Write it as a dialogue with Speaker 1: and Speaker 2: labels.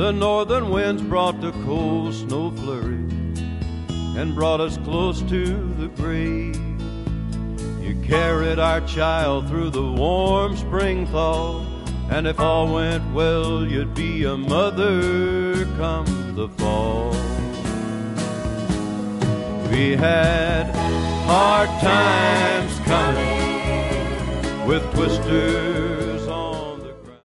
Speaker 1: The northern winds brought the cold snow flurry and brought us close to the grave. You carried our child through the warm spring thaw, and if all went well, you'd be a mother come the fall. We had hard times coming with twisters